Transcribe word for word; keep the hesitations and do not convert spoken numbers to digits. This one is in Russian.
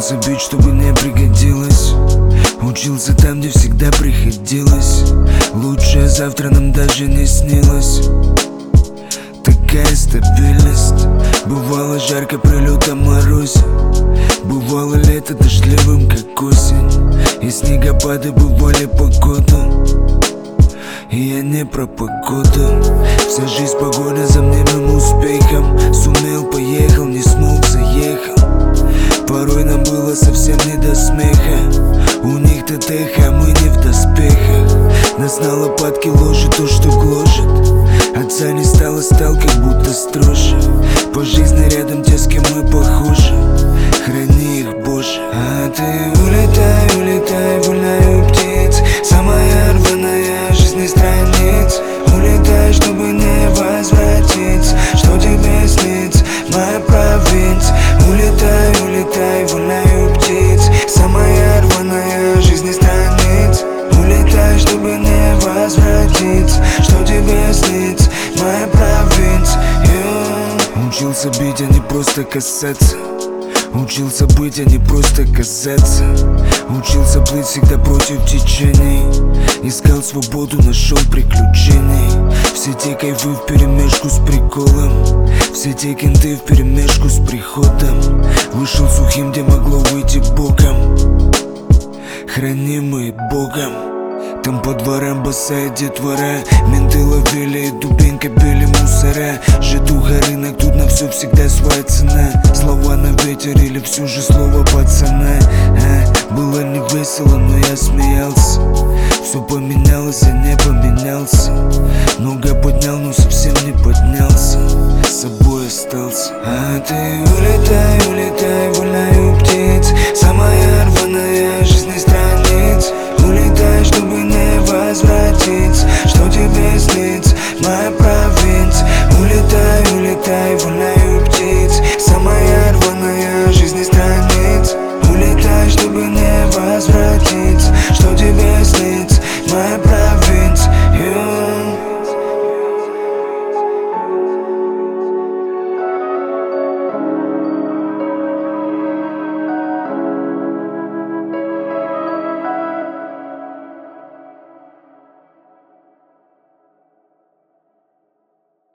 Учился бить, чтобы не пригодилось. Учился там, где всегда приходилось. Лучшее завтра нам даже не снилось. Такая стабильность. Бывало жарко при лютом морозе. Бывало лето дождливым, как осень. И снегопады бывали по году. И я не про погоду. Вся жизнь погоня за мнимым успехом. Сумел, поехал, не смог, заехал. Порой нам было совсем не до смеха. У них ТТХ, а мы не в доспехах. Нас на лопатки ложит то, что гложет. Отца не стало, стал как будто строже. По жизни рядом те, с кем мы похожи. Храни их, Боже. А ты улетай, улетай, вольною птиц. Самая рваная жизни страниц. Улетай, чтобы не возвратиться. Что тебе снится, моя провинция. Улетай, улетай, вольною птиц. Самая рваная жизни страниц. Улетай, чтобы не возвратиться. Что тебе снится, моя провинция. yeah. Учился бить, а не просто касаться. Учился быть, а не просто казаться. Учился плыть всегда против течений. Искал свободу, нашел приключений. Все те кайфы вперемешку с приколом. Все те кенты вперемешку с приходом. Вышел сухим, где могло выйти боком. Хранимый Богом. Там по дворам босая детвора. Менты ловили и дубинка били мусора. Житуха рынок, тут на все всегда своя цена. Слова на ветер или все же слово пацана. а, Было не весело, но я смеялся. Все поменялось, я не поменялся. Много поднял, но совсем не поднялся. С собой остался. А ты улетай, улетай, вольная